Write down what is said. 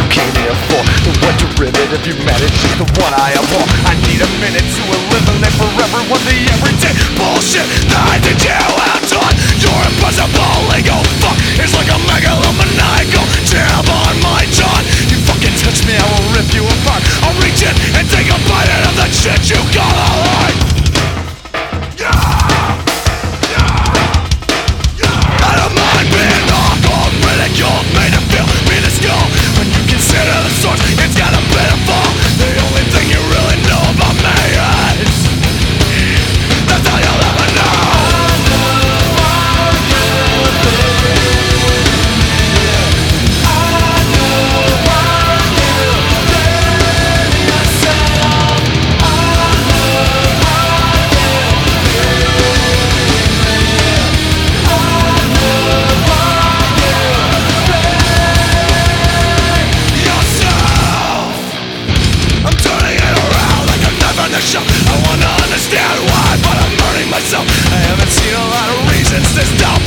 came here for. The what derivative humanity is the one I abhor. I need a minute to eliminate for everyone the everyday bullshit that I think you have done. Your impossible legal fuck is like a megalomaniacal jam on my jaw. You fucking touch me, I will rip you apart. I'll reach in and take a bite out of that shit you call a life. Made to feel minuscule when you consider the source. It's got a bit of fall. The only thing you really know about me is that's all you'll ever know. I know what you think. I know what you think yourself. I know what you think. I know what I wanna understand why, but I'm hurting myself. I haven't seen a lot of reasons this time.